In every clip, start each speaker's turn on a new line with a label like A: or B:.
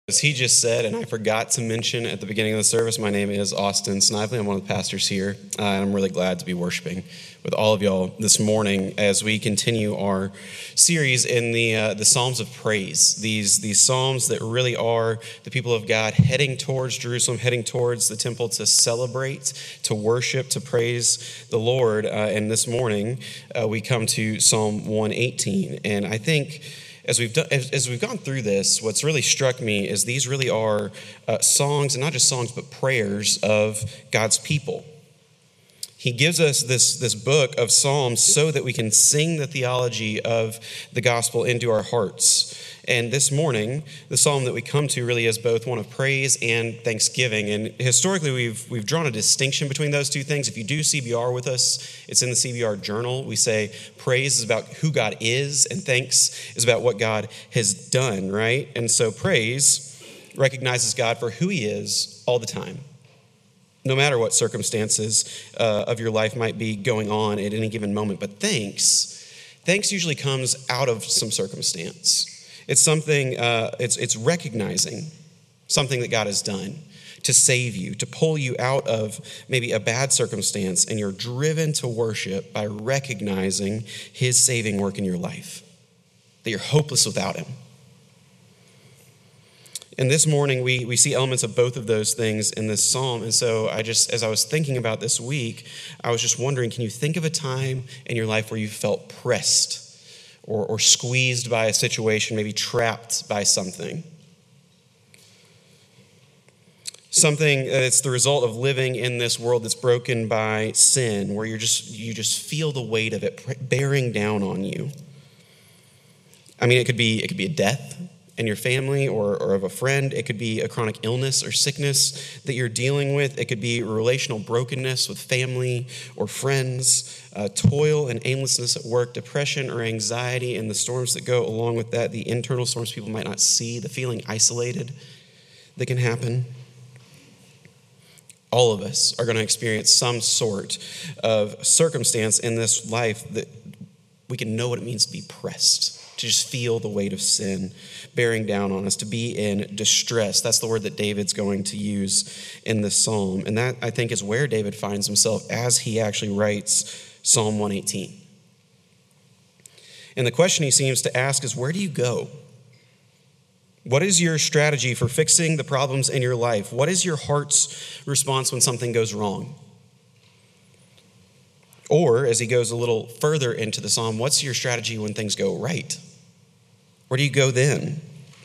A: As he just said, and I forgot to mention at the beginning of the service, my name is Austin Snively. I'm one of the pastors here, and I'm really glad to be worshiping with all of y'all this morning as we continue our series in the Psalms of Praise. These Psalms that really are the people of God heading towards Jerusalem, heading towards the temple to celebrate, to worship, to praise the Lord. And this morning, we come to Psalm 118, and I think as we've gone through this, what's really struck me is these really are songs, and not just songs, but prayers of God's people. He gives us this book of Psalms so that we can sing the theology of the gospel into our hearts. And this morning, the psalm that we come to really is both one of praise and thanksgiving. And historically, we've drawn a distinction between those two things. If you do CBR with us, it's in the CBR journal. We say praise is about who God is, and thanks is about what God has done, right? And so praise recognizes God for who he is all the time, no matter what circumstances of your life might be going on at any given moment. But thanks usually comes out of some circumstance. It's something, it's recognizing something that God has done to save you, to pull you out of maybe a bad circumstance, and you're driven to worship by recognizing his saving work in your life, that you're hopeless without him. And this morning, we see elements of both of those things in this psalm. And so as I was thinking about this week, I was just wondering, can you think of a time in your life where you felt pressed or squeezed by a situation, maybe trapped by something? Something that's the result of living in this world that's broken by sin, where you just feel the weight of it bearing down on you. I mean, it could be a death in your family or of a friend. It could be a chronic illness or sickness that you're dealing with. It could be relational brokenness with family or friends, toil and aimlessness at work, depression or anxiety, and the storms that go along with that, the internal storms people might not see, the feeling isolated that can happen. All of us are going to experience some sort of circumstance in this life that we can know what it means to be pressed, to just feel the weight of sin bearing down on us, to be in distress. That's the word that David's going to use in this psalm. And that, I think, is where David finds himself as he actually writes Psalm 118. And the question he seems to ask is, where do you go? What is your strategy for fixing the problems in your life? What is your heart's response when something goes wrong? Or, as he goes a little further into the psalm, what's your strategy when things go right? Where do you go then?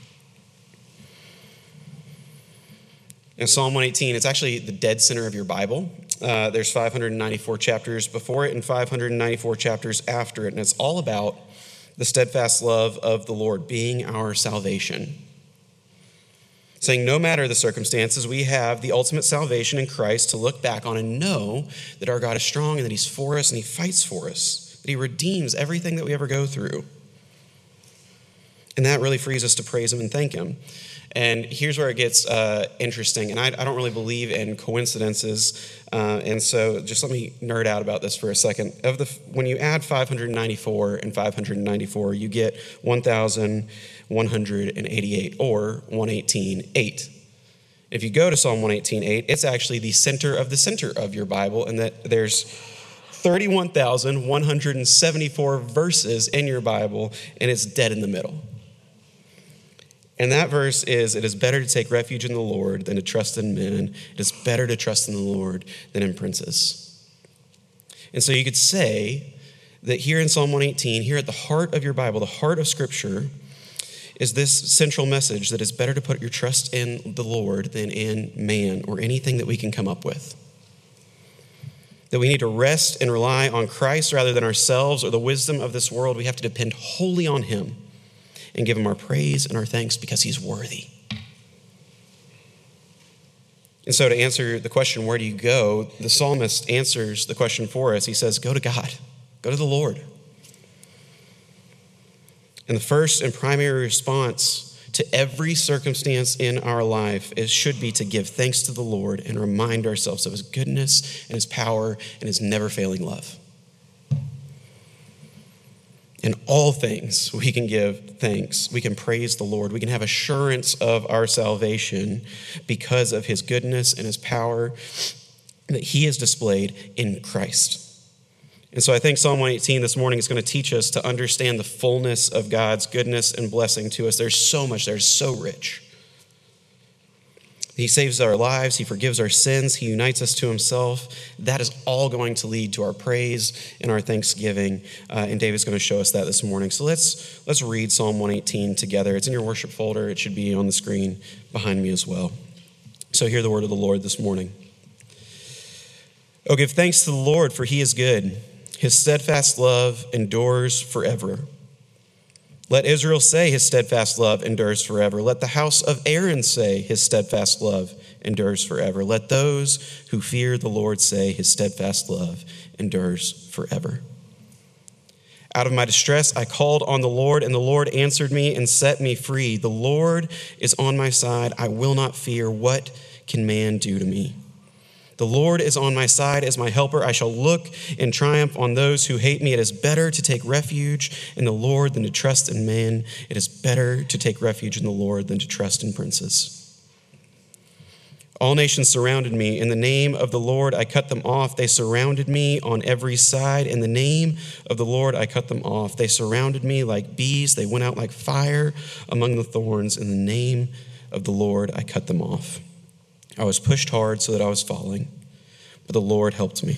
A: In Psalm 118, it's actually the dead center of your Bible. There's 594 chapters before it and 594 chapters after it, and it's all about the steadfast love of the Lord being our salvation. Saying no matter the circumstances, we have the ultimate salvation in Christ to look back on and know that our God is strong and that he's for us and he fights for us, that he redeems everything that we ever go through. And that really frees us to praise him and thank him. And here's where it gets interesting. And I don't really believe in coincidences. And so just let me nerd out about this for a second. When you add 594 and 594, you get 1,188, or 118.8. If you go to Psalm 118.8, it's actually the center of your Bible, and that there's 31,174 verses in your Bible, and it's dead in the middle. And that verse is, it is better to take refuge in the Lord than to trust in men. It is better to trust in the Lord than in princes. And so you could say that here in Psalm 118, here at the heart of your Bible, the heart of Scripture, is this central message that it's better to put your trust in the Lord than in man or anything that we can come up with. That we need to rest and rely on Christ rather than ourselves or the wisdom of this world. We have to depend wholly on him and give him our praise and our thanks because he's worthy. And so to answer the question, where do you go? The psalmist answers the question for us. He says, go to God, go to the Lord. And the first and primary response to every circumstance in our life should be to give thanks to the Lord and remind ourselves of his goodness and his power and his never failing love. In all things, we can give thanks. We can praise the Lord. We can have assurance of our salvation because of his goodness and his power that he has displayed in Christ. And so I think Psalm 118 this morning is going to teach us to understand the fullness of God's goodness and blessing to us. There's so much there, it's so rich. He saves our lives. He forgives our sins. He unites us to himself. That is all going to lead to our praise and our thanksgiving. And David's going to show us that this morning. So let's read Psalm 118 together. It's in your worship folder. It should be on the screen behind me as well. So hear the word of the Lord this morning. Oh, give thanks to the Lord, for he is good. His steadfast love endures forever. Let Israel say his steadfast love endures forever. Let the house of Aaron say his steadfast love endures forever. Let those who fear the Lord say his steadfast love endures forever. Out of my distress, I called on the Lord, and the Lord answered me and set me free. The Lord is on my side. I will not fear. What can man do to me? The Lord is on my side as my helper. I shall look in triumph on those who hate me. It is better to take refuge in the Lord than to trust in man. It is better to take refuge in the Lord than to trust in princes. All nations surrounded me. In the name of the Lord, I cut them off. They surrounded me on every side. In the name of the Lord, I cut them off. They surrounded me like bees. They went out like fire among the thorns. In the name of the Lord, I cut them off. I was pushed hard so that I was falling, but the Lord helped me.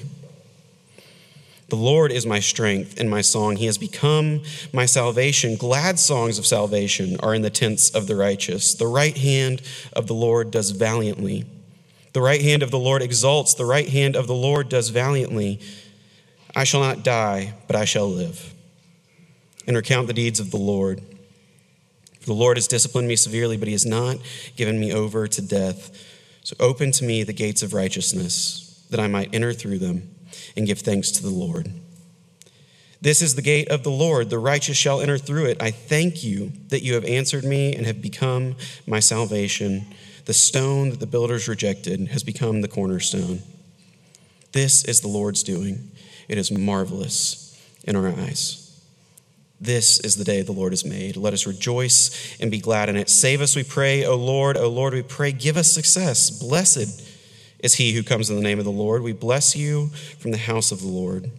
A: The Lord is my strength and my song. He has become my salvation. Glad songs of salvation are in the tents of the righteous. The right hand of the Lord does valiantly. The right hand of the Lord exalts. The right hand of the Lord does valiantly. I shall not die, but I shall live and recount the deeds of the Lord. For the Lord has disciplined me severely, but he has not given me over to death. So open to me the gates of righteousness, that I might enter through them and give thanks to the Lord. This is the gate of the Lord. The righteous shall enter through it. I thank you that you have answered me and have become my salvation. The stone that the builders rejected has become the cornerstone. This is the Lord's doing. It is marvelous in our eyes. This is the day the Lord has made. Let us rejoice and be glad in it. Save us, we pray, O Lord, we pray. Give us success. Blessed is he who comes in the name of the Lord. We bless you from the house of the Lord.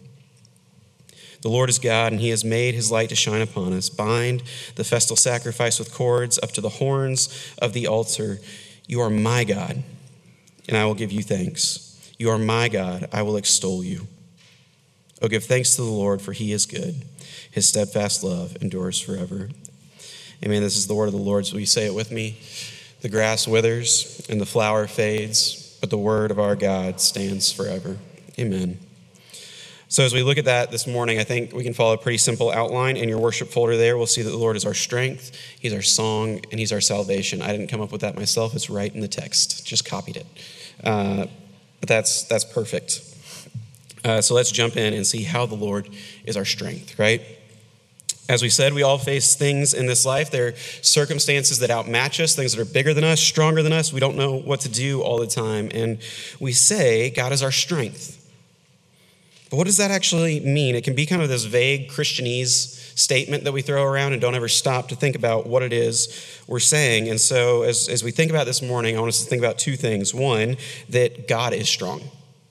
A: The Lord is God, and he has made his light to shine upon us. Bind the festal sacrifice with cords up to the horns of the altar. You are my God, and I will give you thanks. You are my God, I will extol you. Oh, give thanks to the Lord, for he is good. His steadfast love endures forever. Amen. This is the word of the Lord. So will you say it with me? The grass withers and the flower fades, but the word of our God stands forever. Amen. So as we look at that this morning, I think we can follow a pretty simple outline. In your worship folder there, we'll see that the Lord is our strength, he's our song, and he's our salvation. I didn't come up with that myself. It's right in the text. Just copied it. But that's perfect. So let's jump in and see how the Lord is our strength, right? As we said, we all face things in this life. There are circumstances that outmatch us, things that are bigger than us, stronger than us. We don't know what to do all the time. And we say, God is our strength. But what does that actually mean? It can be kind of this vague Christianese statement that we throw around and don't ever stop to think about what it is we're saying. And so as we think about this morning, I want us to think about two things. One, that God is strong.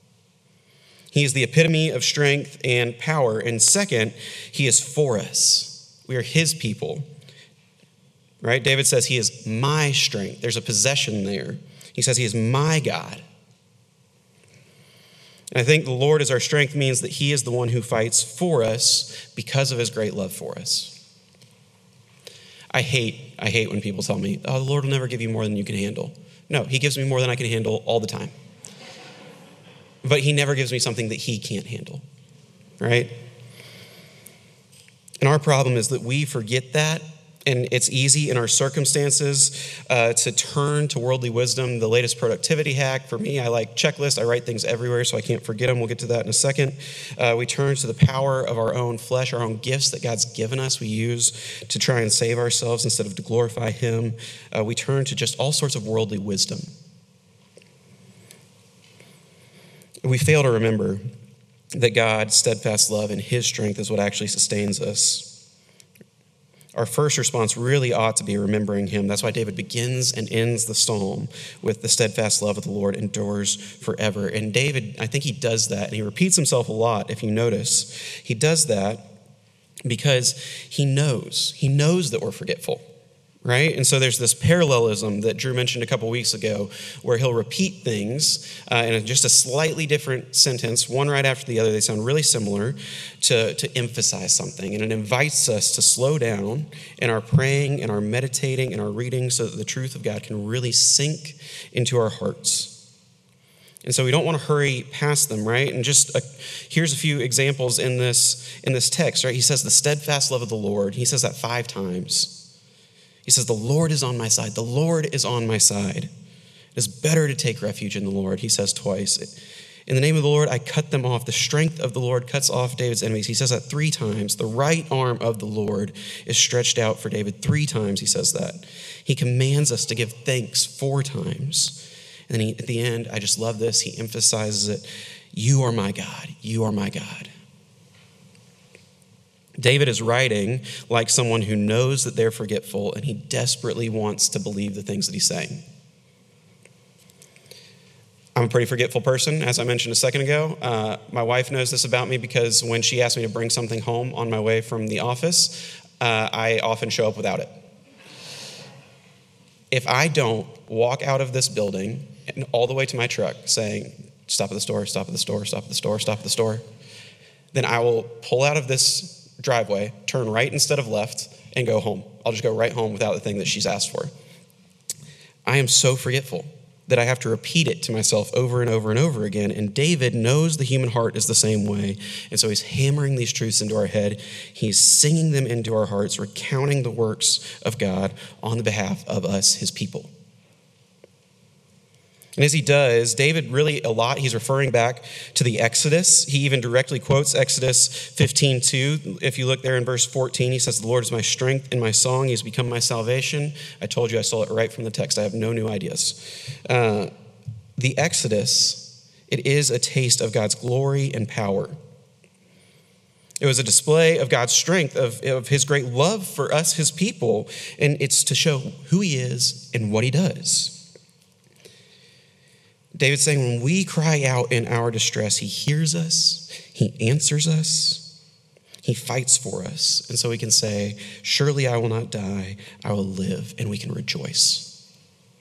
A: He is the epitome of strength and power. And second, he is for us. We are his people, right? David says he is my strength. There's a possession there. He says he is my God. And I think the Lord is our strength means that he is the one who fights for us because of his great love for us. I hate when people tell me, oh, the Lord will never give you more than you can handle. No, he gives me more than I can handle all the time. But he never gives me something that he can't handle, right? And our problem is that we forget that, and it's easy in our circumstances to turn to worldly wisdom, the latest productivity hack. For me, I like checklists. I write things everywhere so I can't forget them. We'll get to that in a second. We turn to the power of our own flesh, our own gifts that God's given us, we use to try and save ourselves instead of to glorify him. We turn to just all sorts of worldly wisdom. We fail to remember that God's steadfast love and his strength is what actually sustains us. our first response really ought to be remembering him. That's why David begins and ends the psalm with the steadfast love of the Lord endures forever. And David, I think he does that, and he repeats himself a lot, if you notice. He does that because he knows that we're forgetful, right? And so there's this parallelism that Drew mentioned a couple weeks ago where he'll repeat things in just a slightly different sentence, one right after the other. They sound really similar to emphasize something. And it invites us to slow down in our praying and our meditating and our reading so that the truth of God can really sink into our hearts. And so we don't want to hurry past them, right? And just here's a few examples in this text, right? He says the steadfast love of the Lord. He says that 5 times. He says, the Lord is on my side. The Lord is on my side. It is better to take refuge in the Lord, he says twice. In the name of the Lord, I cut them off. The strength of the Lord cuts off David's enemies. He says that 3 times. The right arm of the Lord is stretched out for David. 3 times he says that. He commands us to give thanks 4 times. And then at the end, I just love this. He emphasizes it. You are my God. You are my God. David is writing like someone who knows that they're forgetful, and he desperately wants to believe the things that he's saying. I'm a pretty forgetful person, as I mentioned a second ago. My wife knows this about me because when she asks me to bring something home on my way from the office, I often show up without it. If I don't walk out of this building and all the way to my truck saying, stop at the store, stop at the store, stop at the store, stop at the store, then I will pull out of this driveway, turn right instead of left, and go home. I'll just go right home without the thing that she's asked for. I am so forgetful that I have to repeat it to myself over and over and over again. And David knows the human heart is the same way. And so he's hammering these truths into our head. He's singing them into our hearts, recounting the works of God on the behalf of us, his people. And as he does, David really a lot, he's referring back to the Exodus. He even directly quotes Exodus 15:2. If you look there in verse 14, he says, the Lord is my strength and my song. He has become my salvation. I told you I stole it right from the text. I have no new ideas. The Exodus, it is a taste of God's glory and power. It was a display of God's strength, of his great love for us, his people. And it's to show who he is and what he does. David's saying when we cry out in our distress, he hears us, he answers us, he fights for us. And so we can say, surely I will not die, I will live, and we can rejoice.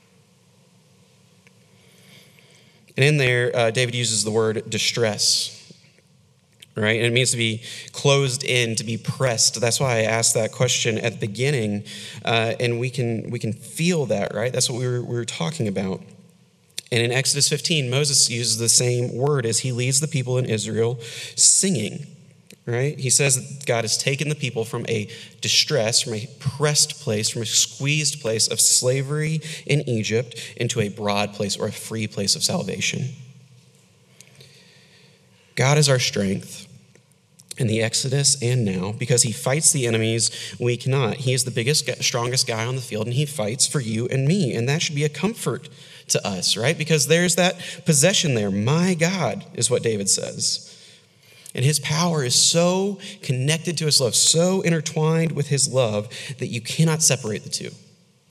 A: And in there, David uses the word distress, right? And it means to be closed in, to be pressed. That's why I asked that question at the beginning, and we can feel that, right? That's what we were talking about. And in Exodus 15, Moses uses the same word as he leads the people in Israel singing, right? He says that God has taken the people from a distress, from a pressed place, from a squeezed place of slavery in Egypt into a broad place or a free place of salvation. God is our strength in the Exodus and now because he fights the enemies we cannot. He is the biggest, strongest guy on the field, and he fights for you and me, and that should be a comfort to us, right? Because there's that possession there. My God is what David says. And his power is so connected to his love, so intertwined with his love that you cannot separate the two.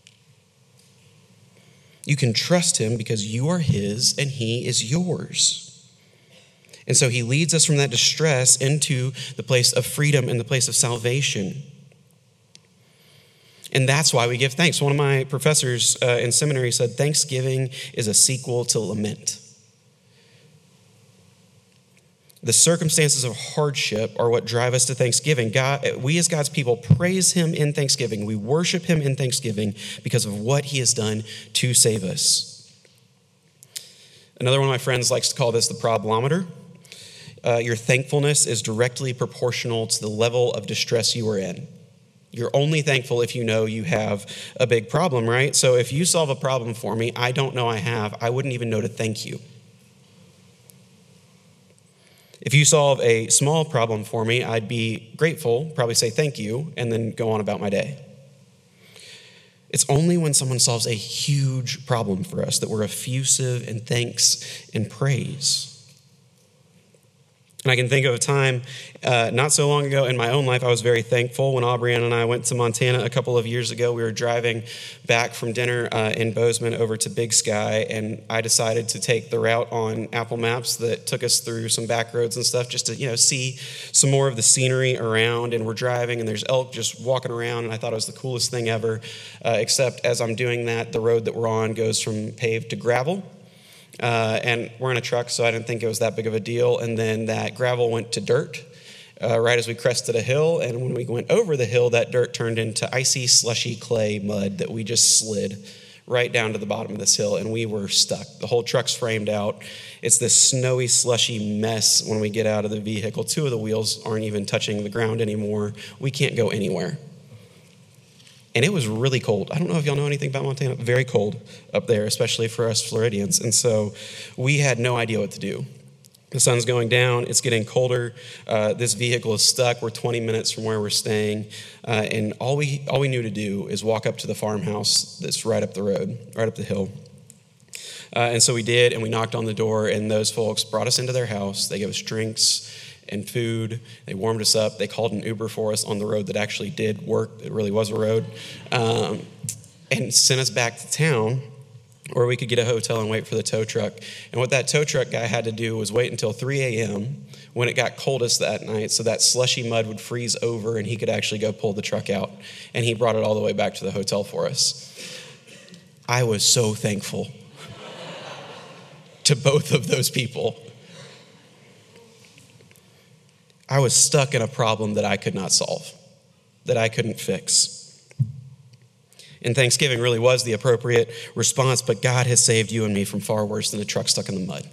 A: You can trust him because you are his and he is yours. And so he leads us from that distress into the place of freedom and the place of salvation. And that's why we give thanks. One of my professors in seminary said, Thanksgiving is a sequel to lament. The circumstances of hardship are what drive us to thanksgiving. We as God's people praise him in thanksgiving. We worship him in thanksgiving because of what he has done to save us. Another one of my friends likes to call this the problemometer. Your thankfulness is directly proportional to the level of distress you are in. You're only thankful if you know you have a big problem, right? So if you solve a problem for me I don't know I wouldn't even know to thank you. If you solve a small problem for me, I'd be grateful, probably say thank you, and then go on about my day. It's only when someone solves a huge problem for us that we're effusive in thanks and praise. And I can think of a time not so long ago in my own life. I was very thankful when Aubrianna and I went to Montana a couple of years ago. We were driving back from dinner in Bozeman over to Big Sky, and I decided to take the route on Apple Maps that took us through some back roads and stuff just to, see some more of the scenery around. And we're driving, and there's elk just walking around, and I thought it was the coolest thing ever, except as I'm doing that, the road that we're on goes from paved to gravel. And we're in a truck, so I didn't think it was that big of a deal. And then that gravel went to dirt right as we crested a hill. And when we went over the hill, that dirt turned into icy, slushy clay mud that we just slid right down to the bottom of this hill. And we were stuck. The whole truck's framed out. It's this snowy, slushy mess when we get out of the vehicle. 2 of the wheels aren't even touching the ground anymore. We can't go anywhere. And it was really cold. I don't know if y'all know anything about Montana. Very cold up there, especially for us Floridians. And so we had no idea what to do. The sun's going down. It's getting colder. This vehicle is stuck. We're 20 minutes from where we're staying. And all we knew to do is walk up to the farmhouse that's right up the road, right up the hill. And so we did, and we knocked on the door, and those folks brought us into their house. They gave us drinks and food. They warmed us up. They called an Uber for us on the road that actually did work. It really was a road. And sent us back to town where we could get a hotel and wait for the tow truck. And what that tow truck guy had to do was wait until 3 a.m. when it got coldest that night so that slushy mud would freeze over and he could actually go pull the truck out. And he brought it all the way back to the hotel for us. I was so thankful to both of those people. I was stuck in a problem that I could not solve, that I couldn't fix. And Thanksgiving really was the appropriate response, but God has saved you and me from far worse than a truck stuck in the mud.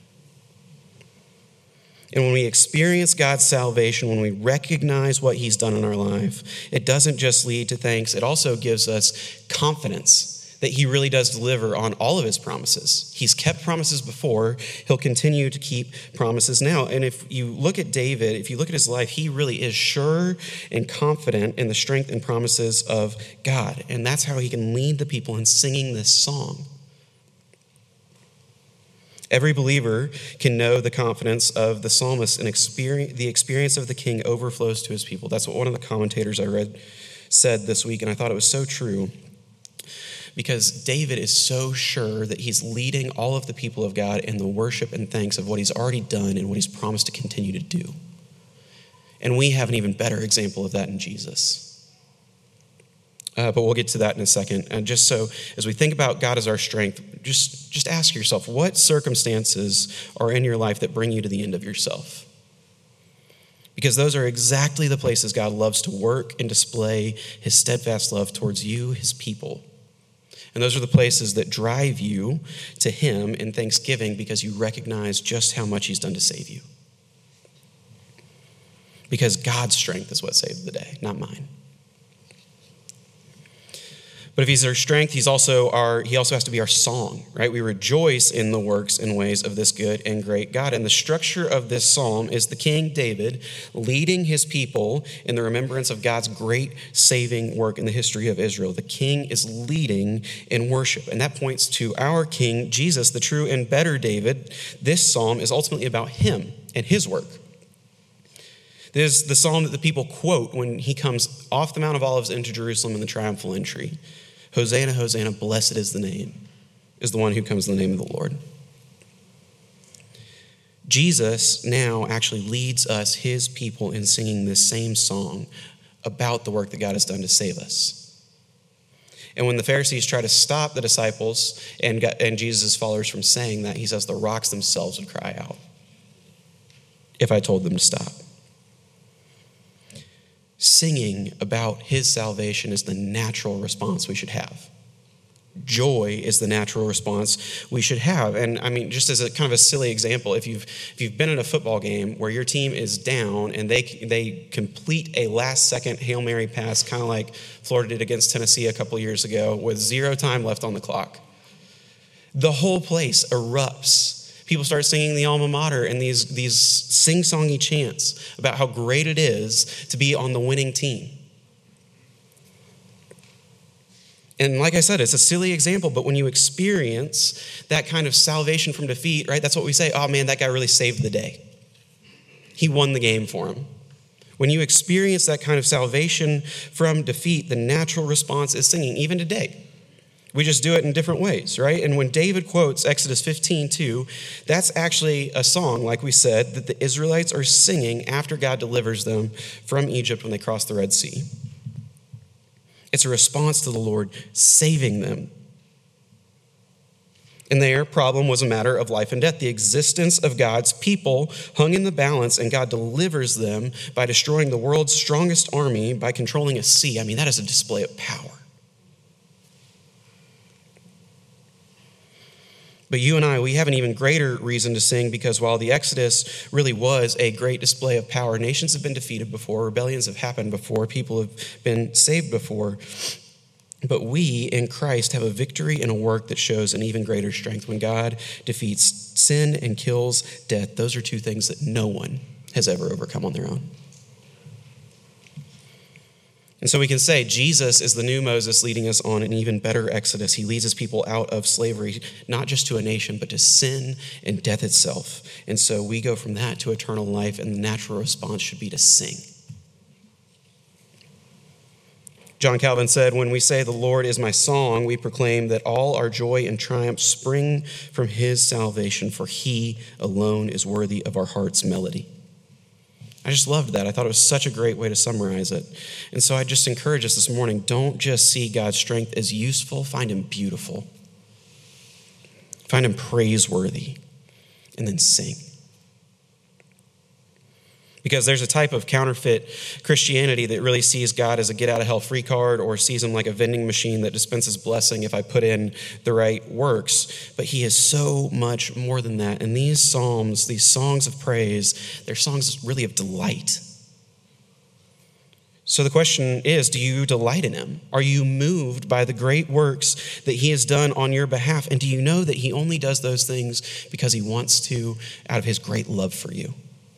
A: And when we experience God's salvation, when we recognize what he's done in our life, it doesn't just lead to thanks, it also gives us confidence that he really does deliver on all of his promises. He's kept promises before. He'll continue to keep promises now. And if you look at David, if you look at his life, he really is sure and confident in the strength and promises of God. And that's how he can lead the people in singing this song. Every believer can know the confidence of the psalmist, and the experience of the king overflows to his people. That's what one of the commentators I read said this week, and I thought it was so true. Because David is so sure that he's leading all of the people of God in the worship and thanks of what he's already done and what he's promised to continue to do. And we have an even better example of that in Jesus. But we'll get to that in a second. And just so, as we think about God as our strength, just ask yourself, what circumstances are in your life that bring you to the end of yourself? Because those are exactly the places God loves to work and display his steadfast love towards you, his people. And those are the places that drive you to him in thanksgiving because you recognize just how much he's done to save you. Because God's strength is what saved the day, not mine. But if he's our strength, he also has to be our song, right? We rejoice in the works and ways of this good and great God. And the structure of this psalm is the King David leading his people in the remembrance of God's great saving work in the history of Israel. The king is leading in worship. And that points to our King, Jesus, the true and better David. This psalm is ultimately about him and his work. This is the psalm that the people quote when he comes off the Mount of Olives into Jerusalem in the triumphal entry. Hosanna, Hosanna, blessed is the one who comes in the name of the Lord. Jesus now actually leads us, his people, in singing this same song about the work that God has done to save us. And when the Pharisees try to stop the disciples and Jesus' followers from saying that, he says the rocks themselves would cry out if I told them to stop. Singing about his salvation is the natural response we should have. Joy is the natural response we should have. And I mean, just as a kind of a silly example, if you've been in a football game where your team is down and they complete a last-second Hail Mary pass, kind of like Florida did against Tennessee a couple years ago, with 0 time left on the clock, the whole place erupts. People start singing the alma mater and these sing-songy chants about how great it is to be on the winning team. And like I said, it's a silly example, but when you experience that kind of salvation from defeat, right, that's what we say, oh man, that guy really saved the day. he won the game for him. When you experience that kind of salvation from defeat, the natural response is singing, even today. We just do it in different ways, right? And when David quotes Exodus 15:2, that's actually a song, like we said, that the Israelites are singing after God delivers them from Egypt when they cross the Red Sea. It's a response to the Lord saving them. And their problem was a matter of life and death. The existence of God's people hung in the balance, and God delivers them by destroying the world's strongest army by controlling a sea. I mean, that is a display of power. But you and I, we have an even greater reason to sing, because while the Exodus really was a great display of power, nations have been defeated before, rebellions have happened before, people have been saved before. But we in Christ have a victory and a work that shows an even greater strength. When God defeats sin and kills death, those are two things that no one has ever overcome on their own. And so we can say Jesus is the new Moses leading us on an even better Exodus. He leads his people out of slavery, not just to a nation, but to sin and death itself. And so we go from that to eternal life, and the natural response should be to sing. John Calvin said, when we say the Lord is my song, we proclaim that all our joy and triumph spring from his salvation, for he alone is worthy of our heart's melody. I just loved that. I thought it was such a great way to summarize it. And so I just encourage us this morning, don't just see God's strength as useful, find him beautiful. Find him praiseworthy, and then sing. Because there's a type of counterfeit Christianity that really sees God as a get-out-of-hell-free card, or sees him like a vending machine that dispenses blessing if I put in the right works. But he is so much more than that. And these psalms, these songs of praise, they're songs really of delight. So the question is, do you delight in him? Are you moved by the great works that he has done on your behalf? And do you know that he only does those things because he wants to, out of his great love for you?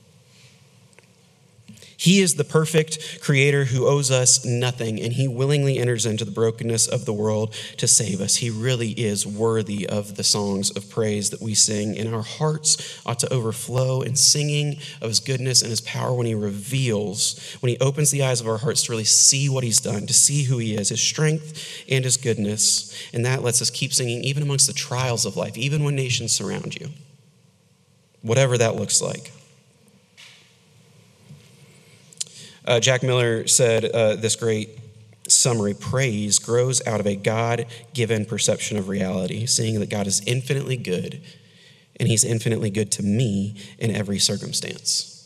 A: He is the perfect creator who owes us nothing, and he willingly enters into the brokenness of the world to save us. He really is worthy of the songs of praise that we sing, and our hearts ought to overflow in singing of his goodness and his power when he reveals, when he opens the eyes of our hearts to really see what he's done, to see who he is, his strength and his goodness. And that lets us keep singing even amongst the trials of life, even when nations surround you, whatever that looks like. Jack Miller said this great summary: praise grows out of a God-given perception of reality, seeing that God is infinitely good, and he's infinitely good to me in every circumstance.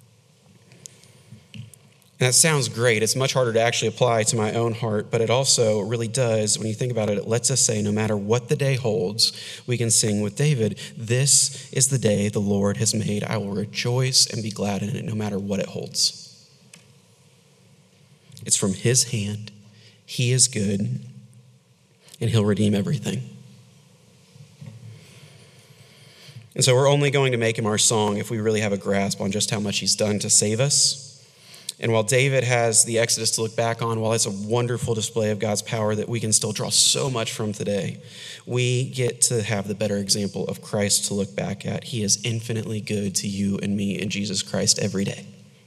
A: And that sounds great. It's much harder to actually apply to my own heart, but it also really does, when you think about it, it lets us say, no matter what the day holds, we can sing with David, this is the day the Lord has made. I will rejoice and be glad in it, no matter what it holds. It's from his hand. He is good, and he'll redeem everything. And so we're only going to make him our song if we really have a grasp on just how much he's done to save us. And while David has the Exodus to look back on, while it's a wonderful display of God's power that we can still draw so much from today, we get to have the better example of Christ to look back at. He is infinitely good to you and me in Jesus Christ every day.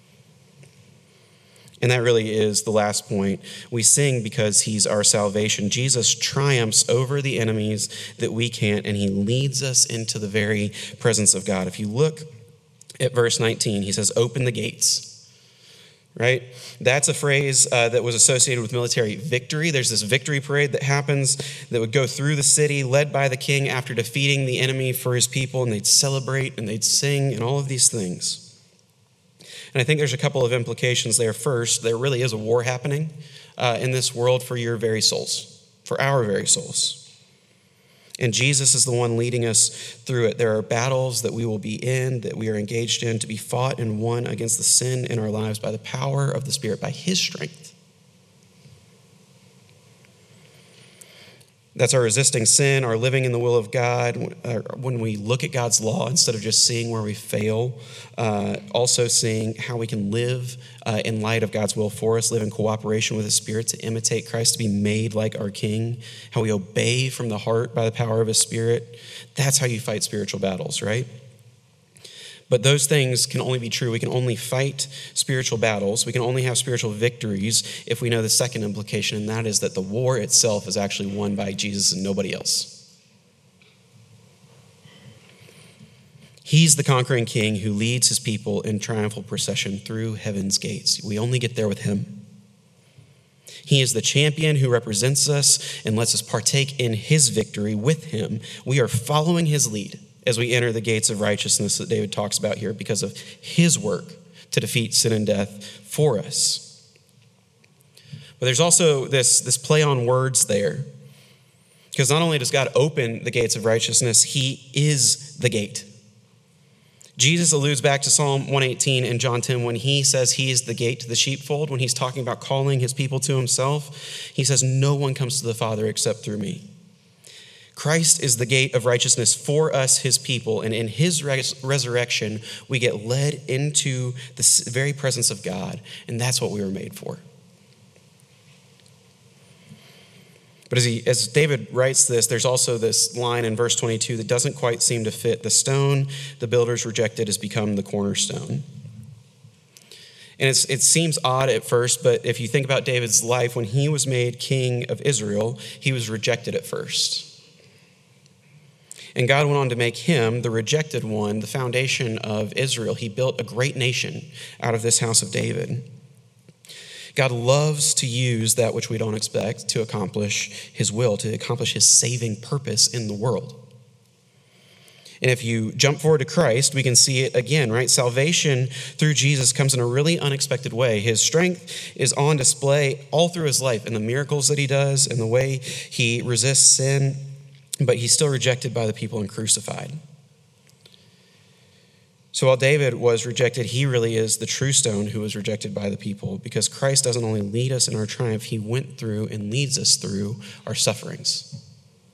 A: And that really is the last point. We sing because he's our salvation. Jesus triumphs over the enemies that we can't, and he leads us into the very presence of God. If you look at verse 19, he says, open the gates, right? That's a phrase that was associated with military victory. There's this victory parade that happens that would go through the city, led by the king after defeating the enemy for his people, and they'd celebrate and they'd sing and all of these things. And I think there's a couple of implications there. First, there really is a war happening in this world for your very souls, for our very souls. And Jesus is the one leading us through it. There are battles that we will be in, that we are engaged in, to be fought and won against the sin in our lives by the power of the Spirit, by his strength. That's our resisting sin, our living in the will of God, when we look at God's law instead of just seeing where we fail, also seeing how we can live in light of God's will for us, live in cooperation with his Spirit to imitate Christ, to be made like our King, how we obey from the heart by the power of his Spirit. That's how you fight spiritual battles, right? But those things can only be true. We can only fight spiritual battles. We can only have spiritual victories if we know the second implication, and that is that the war itself is actually won by Jesus and nobody else. He's the conquering king who leads his people in triumphal procession through heaven's gates. We only get there with him. He is the champion who represents us and lets us partake in his victory with him. We are following his lead as we enter the gates of righteousness that David talks about here because of his work to defeat sin and death for us. But there's also this play on words there, because not only does God open the gates of righteousness, he is the gate. Jesus alludes back to Psalm 118 and John 10 when he says he is the gate to the sheepfold. When he's talking about calling his people to himself, he says, no one comes to the Father except through me. Christ is the gate of righteousness for us, his people, and in his resurrection, we get led into the very presence of God, and that's what we were made for. But as David writes this, there's also this line in verse 22 that doesn't quite seem to fit. The stone the builders rejected has become the cornerstone. And it seems odd at first, but if you think about David's life, when he was made king of Israel, he was rejected at first. And God went on to make him, the rejected one, the foundation of Israel. He built a great nation out of this house of David. God loves to use that which we don't expect to accomplish his will, to accomplish his saving purpose in the world. And if you jump forward to Christ, we can see it again, right? Salvation through Jesus comes in a really unexpected way. His strength is on display all through his life in the miracles that he does and the way he resists sin, but he's still rejected by the people and crucified. So while David was rejected, he really is the true stone who was rejected by the people, because Christ doesn't only lead us in our triumph, he went through and leads us through our sufferings.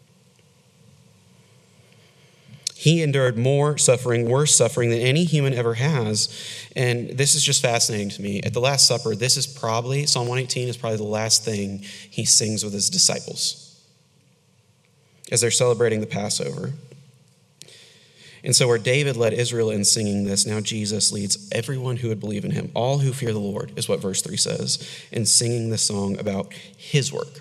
A: He endured more suffering, worse suffering than any human ever has. And this is just fascinating to me. At the Last Supper, this is probably, Psalm 118 is probably the last thing he sings with his disciples as they're celebrating the Passover. And so where David led Israel in singing this, now Jesus leads everyone who would believe in him. All who fear the Lord is what verse 3 says, in singing this song about his work.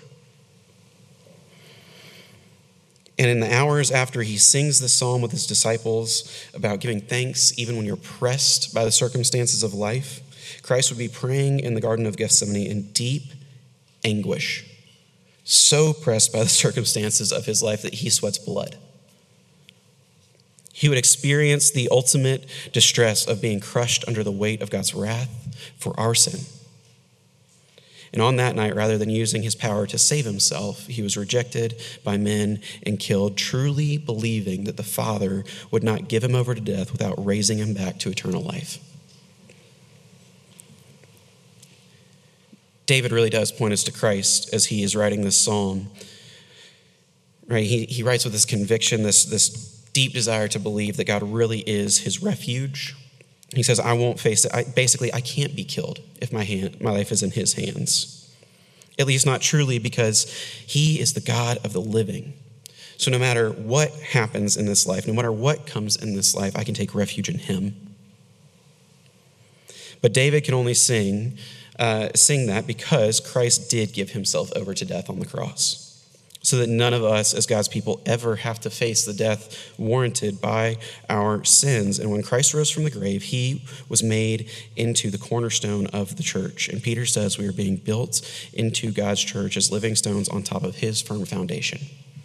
A: And in the hours after he sings this psalm with his disciples about giving thanks even when you're pressed by the circumstances of life, Christ would be praying in the Garden of Gethsemane in deep anguish, so pressed by the circumstances of his life that he sweats blood. He would experience the ultimate distress of being crushed under the weight of God's wrath for our sin. And on that night, rather than using his power to save himself, he was rejected by men and killed, truly believing that the Father would not give him over to death without raising him back to eternal life. David really does point us to Christ as he is writing this psalm. Right? He writes with this conviction, this deep desire to believe that God really is his refuge. He says, I won't face it. I can't be killed if my life is in his hands. At least not truly, because he is the God of the living. So no matter what happens in this life, no matter what comes in this life, I can take refuge in him. But David can only sing that because Christ did give himself over to death on the cross, so that none of us as God's people ever have to face the death warranted by our sins. And when Christ rose from the grave, he was made into the cornerstone of the church. And Peter says we are being built into God's church as living stones on top of his firm foundation.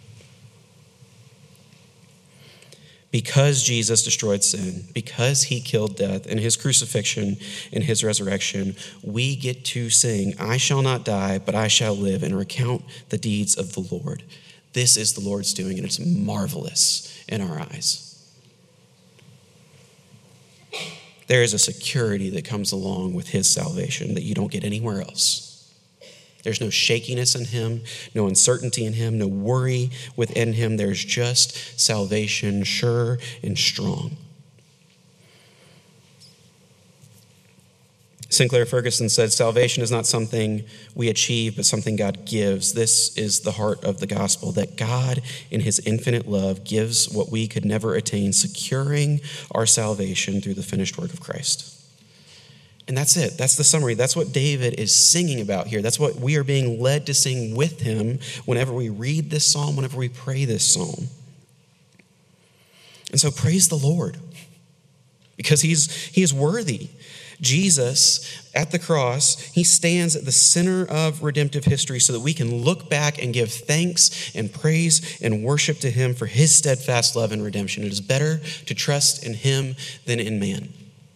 A: Because Jesus destroyed sin, because he killed death in his crucifixion and his resurrection, we get to sing, I shall not die, but I shall live and recount the deeds of the Lord. This is the Lord's doing, and it's marvelous in our eyes. There is a security that comes along with his salvation that you don't get anywhere else. There's no shakiness in him, no uncertainty in him, no worry within him. There's just salvation, sure and strong. Sinclair Ferguson said, "Salvation is not something we achieve, but something God gives. This is the heart of the gospel, that God, in his infinite love, gives what we could never attain, securing our salvation through the finished work of Christ." And that's it. That's the summary. That's what David is singing about here. That's what we are being led to sing with him whenever we read this psalm, whenever we pray this psalm. And so praise the Lord, because he is worthy. Jesus, at the cross, he stands at the center of redemptive history so that we can look back and give thanks and praise and worship to him for his steadfast love and redemption. It is better to trust in him than in man.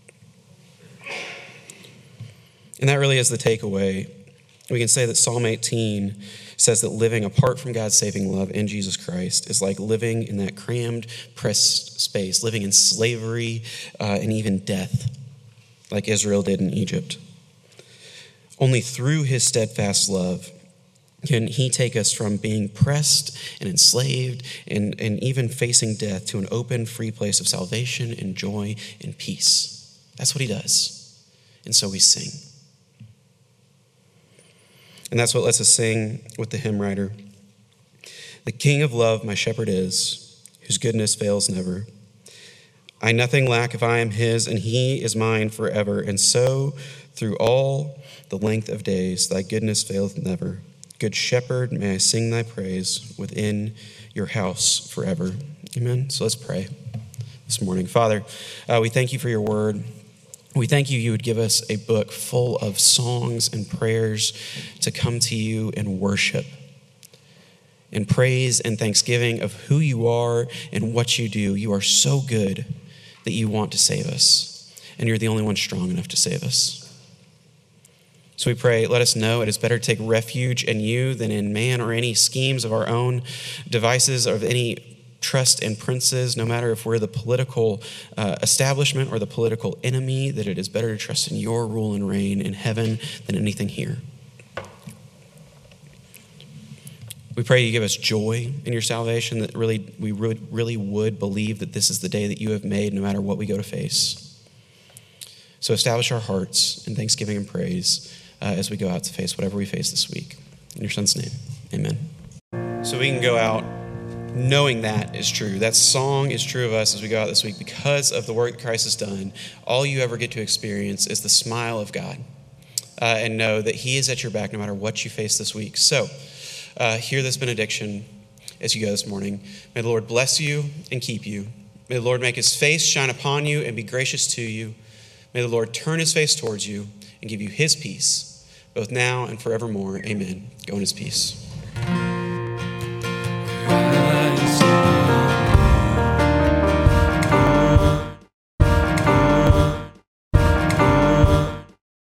A: And that really is the takeaway. We can say that Psalm 18 says that living apart from God's saving love in Jesus Christ is like living in that crammed, pressed space, living in slavery and even death, like Israel did in Egypt. Only through his steadfast love can he take us from being pressed and enslaved and even facing death to an open, free place of salvation and joy and peace. That's what he does. And so we sing. And that's what lets us sing with the hymn writer. "The King of love my shepherd is, whose goodness fails never. I nothing lack if I am his, and he is mine forever. And so through all the length of days, thy goodness faileth never. Good shepherd, may I sing thy praise within your house forever." Amen. So let's pray this morning. Father, we thank you for your word. We thank you would give us a book full of songs and prayers to come to you and worship and praise and thanksgiving of who you are and what you do. You are so good that you want to save us, and you're the only one strong enough to save us. So we pray, let us know it is better to take refuge in you than in man or any schemes of our own devices or of any trust in princes, no matter if we're the political establishment or the political enemy, that it is better to trust in your rule and reign in heaven than anything here. We pray you give us joy in your salvation, that we really would believe that this is the day that you have made, no matter what we go to face. So establish our hearts in thanksgiving and praise as we go out to face whatever we face this week. In your son's name, amen. So we can go out knowing that is true. That song is true of us as we go out this week because of the work that Christ has done. All you ever get to experience is the smile of God, and know that he is at your back no matter what you face this week. So hear this benediction as you go this morning. May the Lord bless you and keep you. May the Lord make his face shine upon you and be gracious to you. May the Lord turn his face towards you and give you his peace, both now and forevermore. Amen. Go in his peace.